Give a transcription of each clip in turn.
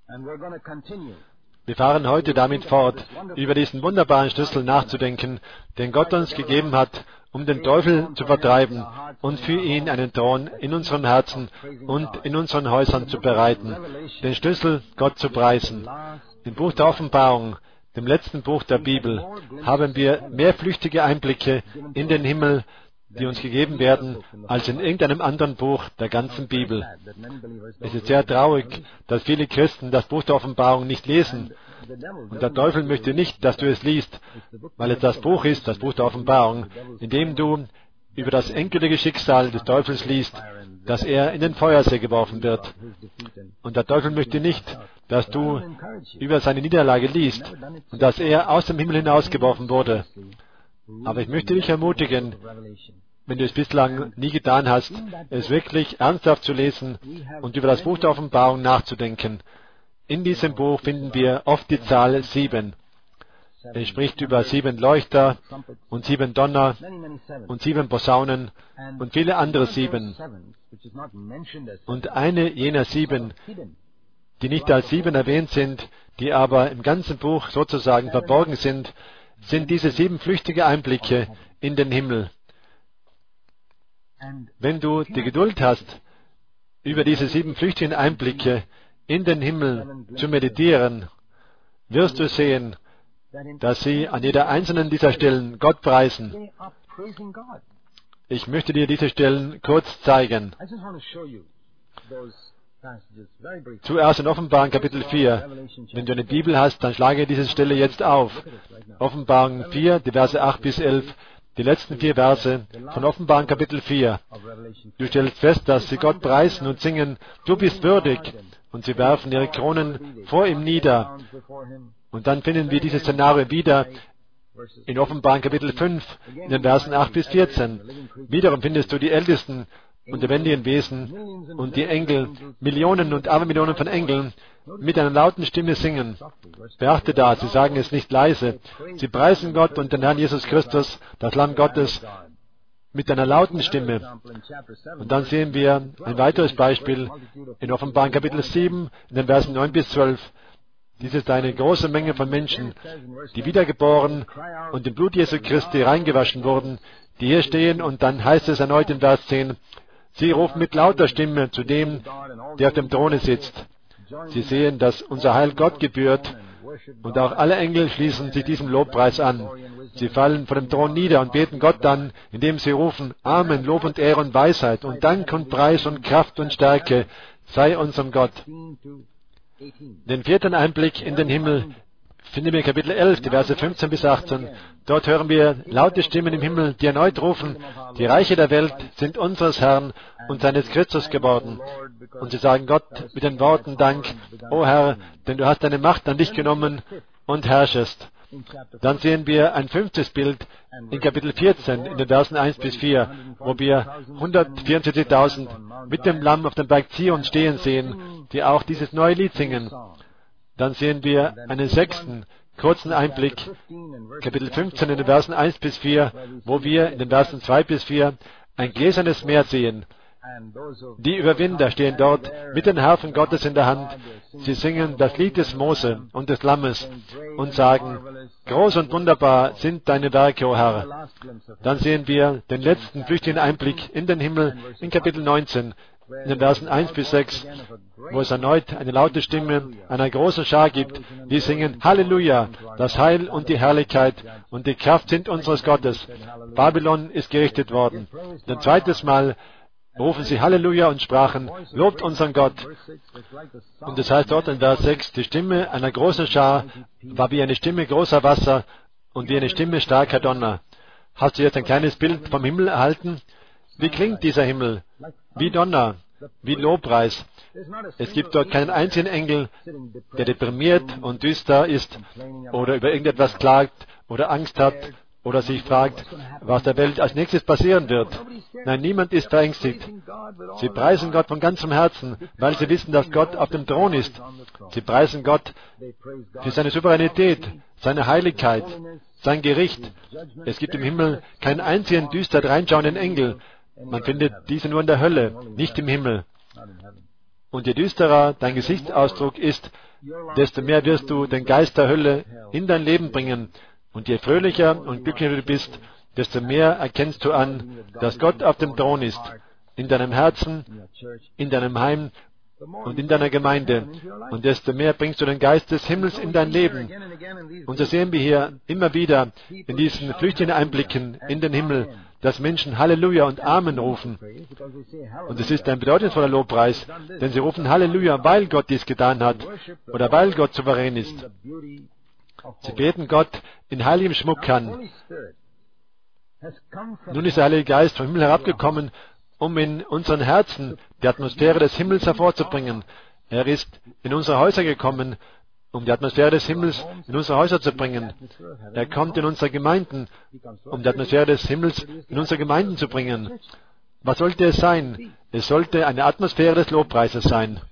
Wir fahren heute damit fort, über diesen wunderbaren Schlüssel nachzudenken, den Gott uns gegeben hat, um den Teufel zu vertreiben und für ihn einen Thron in unseren Herzen und in unseren Häusern zu bereiten, den Schlüssel Gott zu preisen. Im Buch der Offenbarung, dem letzten Buch der Bibel, haben wir mehr flüchtige Einblicke in den Himmel, die uns gegeben werden, als in irgendeinem anderen Buch der ganzen Bibel. Es ist sehr traurig, dass viele Christen das Buch der Offenbarung nicht lesen. Und der Teufel möchte nicht, dass du es liest, weil es das Buch ist, das Buch der Offenbarung, in dem du über das endgültige Schicksal des Teufels liest, dass er in den Feuersee geworfen wird. Und der Teufel möchte nicht, dass du über seine Niederlage liest und dass er aus dem Himmel hinausgeworfen wurde. Aber ich möchte dich ermutigen, wenn du es bislang nie getan hast, es wirklich ernsthaft zu lesen und über das Buch der Offenbarung nachzudenken. In diesem Buch finden wir oft die Zahl 7. Es spricht über 7 Leuchter und 7 Donner und 7 Posaunen und viele andere 7. Und eine jener 7, die nicht als 7 erwähnt sind, die aber im ganzen Buch sozusagen verborgen sind, sind diese 7 flüchtige Einblicke in den Himmel. Wenn du die Geduld hast, über diese 7 flüchtigen Einblicke in den Himmel zu meditieren, wirst du sehen, dass sie an jeder einzelnen dieser Stellen Gott preisen. Ich möchte dir diese Stellen kurz zeigen. Zuerst in Offenbarung Kapitel 4. Wenn du eine Bibel hast, dann schlage diese Stelle jetzt auf. Offenbarung 4, die Verse 8 bis 11, die letzten 4 Verse von Offenbarung Kapitel 4. Du stellst fest, dass sie Gott preisen und singen, du bist würdig, und sie werfen ihre Kronen vor ihm nieder. Und dann finden wir dieses Szenario wieder in Offenbarung Kapitel 5, in den Versen 8 bis 14. Wiederum findest du die Ältesten und lebendigen Wesen und die Engel, Millionen und Abermillionen von Engeln, mit einer lauten Stimme singen. Beachte da, sie sagen es nicht leise. Sie preisen Gott und den Herrn Jesus Christus, das Lamm Gottes, mit einer lauten Stimme. Und dann sehen wir ein weiteres Beispiel in Offenbarung Kapitel 7, in den Versen 9 bis 12. Dies ist eine große Menge von Menschen, die wiedergeboren und im Blut Jesu Christi reingewaschen wurden, die hier stehen, und dann heißt es erneut in Vers 10, sie rufen mit lauter Stimme zu dem, der auf dem Throne sitzt. Sie sehen, dass unser Heil Gott gebührt, und auch alle Engel schließen sich diesem Lobpreis an. Sie fallen vor dem Thron nieder und beten Gott an, indem sie rufen, Amen, Lob und Ehre und Weisheit und Dank und Preis und Kraft und Stärke sei unserem Gott. Den 4. Einblick in den Himmel finden wir in Kapitel 11, die Verse 15 bis 18. Dort hören wir laute Stimmen im Himmel, die erneut rufen, die Reiche der Welt sind unseres Herrn und seines Christus geworden. Und sie sagen Gott mit den Worten Dank, O Herr, denn du hast deine Macht an dich genommen und herrschest. Dann sehen wir ein 5. Bild in Kapitel 14, in den Versen 1 bis 4, wo wir 144.000 mit dem Lamm auf dem Berg Zion stehen sehen, die auch dieses neue Lied singen. Dann sehen wir einen 6. kurzen Einblick, Kapitel 15 in den Versen 1 bis 4, wo wir in den Versen 2 bis 4 ein gläsernes Meer sehen. Die Überwinder stehen dort mit den Harfen Gottes in der Hand. Sie singen das Lied des Mose und des Lammes und sagen, groß und wunderbar sind deine Werke, o Herr. Dann sehen wir den letzten flüchtigen Einblick in den Himmel in Kapitel 19, in den Versen 1 bis 6, wo es erneut eine laute Stimme einer großen Schar gibt, die singen, Halleluja, das Heil und die Herrlichkeit und die Kraft sind unseres Gottes. Babylon ist gerichtet worden. Ein zweites Mal rufen sie Halleluja und sprachen, lobt unseren Gott. Und das heißt dort in Vers 6, die Stimme einer großen Schar war wie eine Stimme großer Wasser und wie eine Stimme starker Donner. Hast du jetzt ein kleines Bild vom Himmel erhalten? Wie klingt dieser Himmel? Wie Donner, wie Lobpreis. Es gibt dort keinen einzigen Engel, der deprimiert und düster ist oder über irgendetwas klagt oder Angst hat oder sich fragt, was der Welt als nächstes passieren wird. Nein, niemand ist verängstigt. Sie preisen Gott von ganzem Herzen, weil sie wissen, dass Gott auf dem Thron ist. Sie preisen Gott für seine Souveränität, seine Heiligkeit, sein Gericht. Es gibt im Himmel keinen einzigen düster dreinschauenden Engel. Man findet diese nur in der Hölle, nicht im Himmel. Und je düsterer dein Gesichtsausdruck ist, desto mehr wirst du den Geist der Hölle in dein Leben bringen. Und je fröhlicher und glücklicher du bist, desto mehr erkennst du an, dass Gott auf dem Thron ist, in deinem Herzen, in deinem Heim und in deiner Gemeinde. Und desto mehr bringst du den Geist des Himmels in dein Leben. Und so sehen wir hier immer wieder in diesen flüchtigen Einblicken in den Himmel, dass Menschen Halleluja und Amen rufen. Und es ist ein bedeutungsvoller Lobpreis, denn sie rufen Halleluja, weil Gott dies getan hat oder weil Gott souverän ist. Sie beten Gott in heiligem Schmuck an. Nun ist der Heilige Geist vom Himmel herabgekommen, um in unseren Herzen die Atmosphäre des Himmels hervorzubringen. Er ist in unsere Häuser gekommen, um die Atmosphäre des Himmels in unsere Häuser zu bringen. Er kommt in unsere Gemeinden, um die Atmosphäre des Himmels in unsere Gemeinden zu bringen. Was sollte es sein? Es sollte eine Atmosphäre des Lobpreises sein.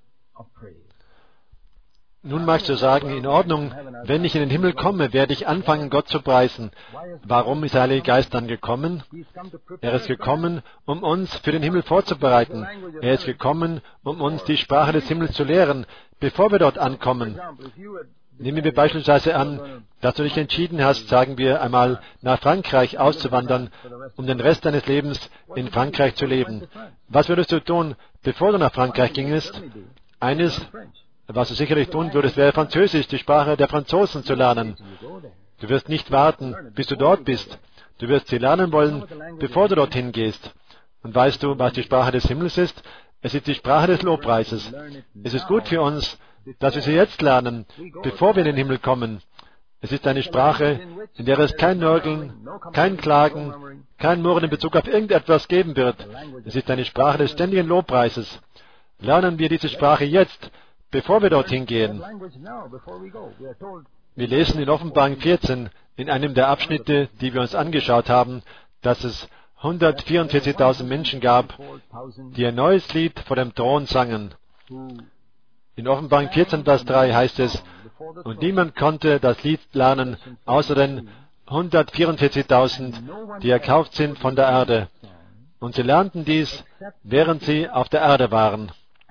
Nun magst du sagen, in Ordnung, wenn ich in den Himmel komme, werde ich anfangen, Gott zu preisen. Warum ist der Heilige Geist dann gekommen? Er ist gekommen, um uns für den Himmel vorzubereiten. Er ist gekommen, um uns die Sprache des Himmels zu lehren, bevor wir dort ankommen. Nehmen wir beispielsweise an, dass du dich entschieden hast, sagen wir einmal, nach Frankreich auszuwandern, um den Rest deines Lebens in Frankreich zu leben. Was würdest du tun, bevor du nach Frankreich gingest? Eines, was du sicherlich tun würdest, wäre Französisch, die Sprache der Franzosen zu lernen. Du wirst nicht warten, bis du dort bist. Du wirst sie lernen wollen, bevor du dorthin gehst. Und weißt du, was die Sprache des Himmels ist? Es ist die Sprache des Lobpreises. Es ist gut für uns, dass wir sie jetzt lernen, bevor wir in den Himmel kommen. Es ist eine Sprache, in der es kein Nörgeln, kein Klagen, kein Murren in Bezug auf irgendetwas geben wird. Es ist eine Sprache des ständigen Lobpreises. Lernen wir diese Sprache jetzt, bevor wir dorthin gehen. Wir lesen in Offenbarung 14, in einem der Abschnitte, die wir uns angeschaut haben, dass es 144.000 Menschen gab, die ein neues Lied vor dem Thron sangen. In Offenbarung 14, Vers 3 heißt es, und niemand konnte das Lied lernen, außer den 144.000, die erkauft sind von der Erde. Und sie lernten dies, während sie auf der Erde waren.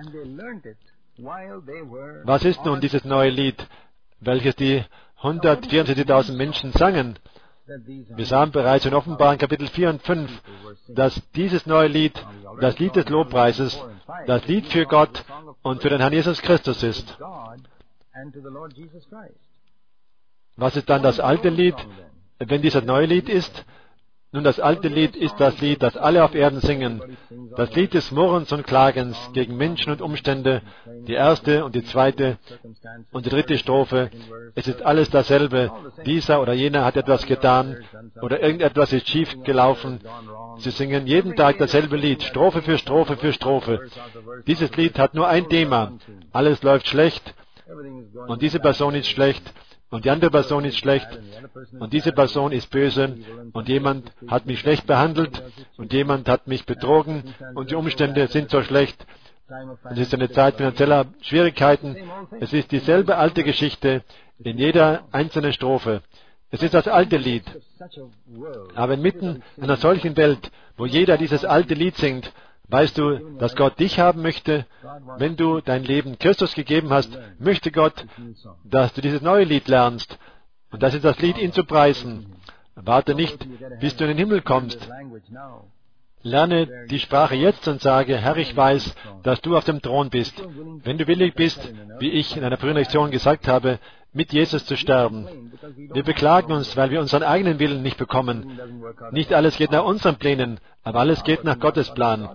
Was ist nun dieses neue Lied, welches die 144.000 Menschen sangen? Wir sahen bereits in Offenbarung Kapitel 4 und 5, dass dieses neue Lied, das Lied des Lobpreises, das Lied für Gott und für den Herrn Jesus Christus ist. Was ist dann das alte Lied, wenn dieser neue Lied ist? Nun, das alte Lied ist das Lied, das alle auf Erden singen. Das Lied des Murrens und Klagens gegen Menschen und Umstände, die erste und die zweite und die dritte Strophe. Es ist alles dasselbe. Dieser oder jener hat etwas getan oder irgendetwas ist schief gelaufen. Sie singen jeden Tag dasselbe Lied, Strophe für Strophe für Strophe. Dieses Lied hat nur ein Thema. Alles läuft schlecht und diese Person ist schlecht. Und die andere Person ist schlecht und diese Person ist böse und jemand hat mich schlecht behandelt und jemand hat mich betrogen und die Umstände sind so schlecht. Es ist eine Zeit finanzieller Schwierigkeiten. Es ist dieselbe alte Geschichte in jeder einzelnen Strophe. Es ist das alte Lied. Aber inmitten einer solchen Welt, wo jeder dieses alte Lied singt, weißt du, dass Gott dich haben möchte? Wenn du dein Leben Christus gegeben hast, möchte Gott, dass du dieses neue Lied lernst. Und das ist das Lied, ihn zu preisen. Warte nicht, bis du in den Himmel kommst. Lerne die Sprache jetzt und sage, Herr, ich weiß, dass du auf dem Thron bist. Wenn du willig bist, wie ich in einer früheren Lektion gesagt habe, mit Jesus zu sterben. Wir beklagen uns, weil wir unseren eigenen Willen nicht bekommen. Nicht alles geht nach unseren Plänen, aber alles geht nach Gottes Plan.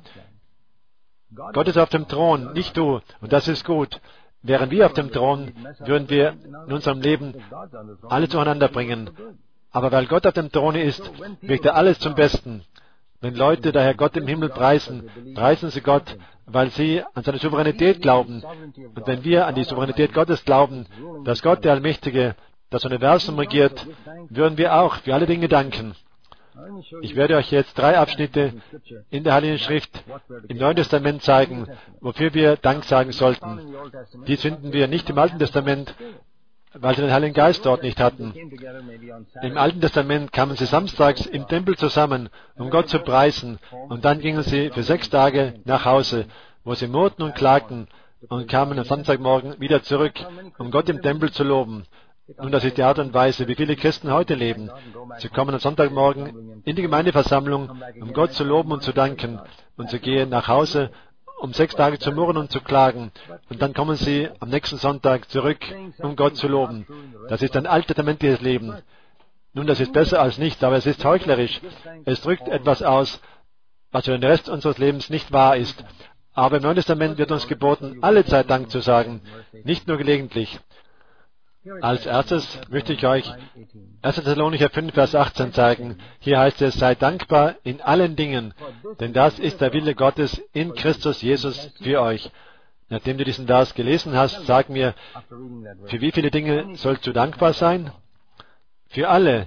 Gott ist auf dem Thron, nicht du, und das ist gut. Wären wir auf dem Thron, würden wir in unserem Leben alles zueinander bringen. Aber weil Gott auf dem Thron ist, wirkt er alles zum Besten. Wenn Leute daher Gott im Himmel preisen, preisen sie Gott, weil sie an seine Souveränität glauben. Und wenn wir an die Souveränität Gottes glauben, dass Gott, der Allmächtige, das Universum regiert, würden wir auch für alle Dinge danken. Ich werde euch jetzt 3 Abschnitte in der Heiligen Schrift im Neuen Testament zeigen, wofür wir Dank sagen sollten. Dies finden wir nicht im Alten Testament, weil sie den Heiligen Geist dort nicht hatten. Im Alten Testament kamen sie samstags im Tempel zusammen, um Gott zu preisen, und dann gingen sie für 6 Tage nach Hause. wo sie murrten und klagten und kamen am Sonntagmorgen wieder zurück, um Gott im Tempel zu loben. Nun, das ist die Art und Weise, wie viele Christen heute leben. Sie kommen am Sonntagmorgen in die Gemeindeversammlung, um Gott zu loben und zu danken. Und sie gehen nach Hause, um 6 Tage zu murren und zu klagen. Und dann kommen sie am nächsten Sonntag zurück, um Gott zu loben. Das ist ein alttestamentliches Leben. Nun, das ist besser als nichts, aber es ist heuchlerisch. Es drückt etwas aus, was für den Rest unseres Lebens nicht wahr ist. Aber im Neuen Testament wird uns geboten, alle Zeit Dank zu sagen, nicht nur gelegentlich. Als erstes möchte ich euch 1. Thessalonicher 5, Vers 18 zeigen. Hier heißt es, sei dankbar in allen Dingen, denn das ist der Wille Gottes in Christus Jesus für euch. Nachdem du diesen Vers gelesen hast, sag mir, für wie viele Dinge sollst du dankbar sein? Für alle.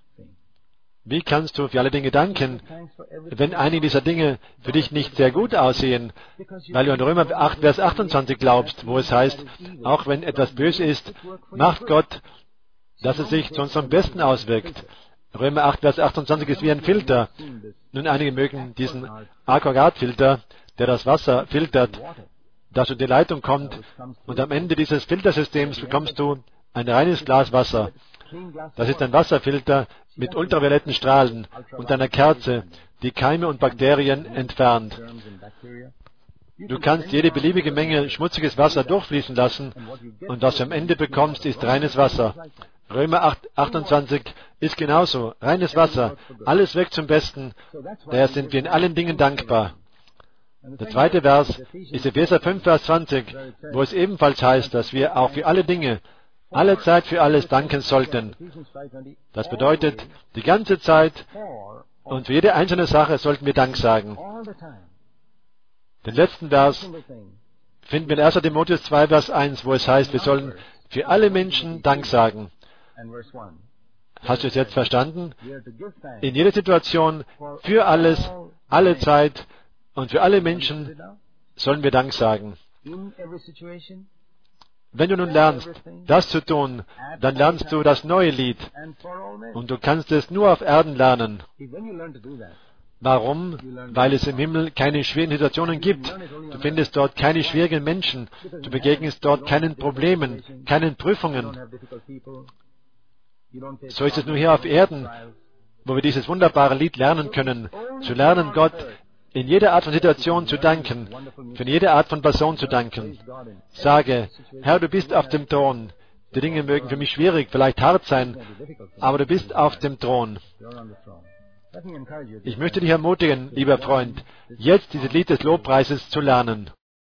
Wie kannst du für alle Dinge danken, wenn einige dieser Dinge für dich nicht sehr gut aussehen, weil du an Römer 8, Vers 28 glaubst, wo es heißt, auch wenn etwas böse ist, macht Gott, dass es sich zu unserem Besten auswirkt. Römer 8, Vers 28 ist wie ein Filter. Nun, einige mögen diesen Aquagatfilter, der das Wasser filtert, das in die Leitung kommt, und am Ende dieses Filtersystems bekommst du ein reines Glas Wasser. Das ist ein Wasserfilter mit ultravioletten Strahlen und einer Kerze, die Keime und Bakterien entfernt. Du kannst jede beliebige Menge schmutziges Wasser durchfließen lassen und was du am Ende bekommst, ist reines Wasser. Römer 8, 28 ist genauso, reines Wasser, alles weg zum Besten, daher sind wir in allen Dingen dankbar. Der zweite Vers ist Epheser 5, Vers 20, wo es ebenfalls heißt, dass wir auch für alle Dinge, alle Zeit für alles danken sollten. Das bedeutet, die ganze Zeit und für jede einzelne Sache sollten wir Dank sagen. Den letzten Vers finden wir in 1. Timotheus 2, Vers 1, wo es heißt, wir sollen für alle Menschen Dank sagen. Hast du es jetzt verstanden? In jeder Situation, für alles, alle Zeit und für alle Menschen sollen wir Dank sagen. Wenn du nun lernst, das zu tun, dann lernst du das neue Lied. Und du kannst es nur auf Erden lernen. Warum? Weil es im Himmel keine schwierigen Situationen gibt. Du findest dort keine schwierigen Menschen. Du begegnest dort keinen Problemen, keinen Prüfungen. So ist es nur hier auf Erden, wo wir dieses wunderbare Lied lernen können. Zu lernen, Gott in jeder Art von Situation zu danken, für jede Art von Person zu danken. Sage, Herr, du bist auf dem Thron. Die Dinge mögen für mich schwierig, vielleicht hart sein, aber du bist auf dem Thron. Ich möchte dich ermutigen, lieber Freund, jetzt dieses Lied des Lobpreises zu lernen.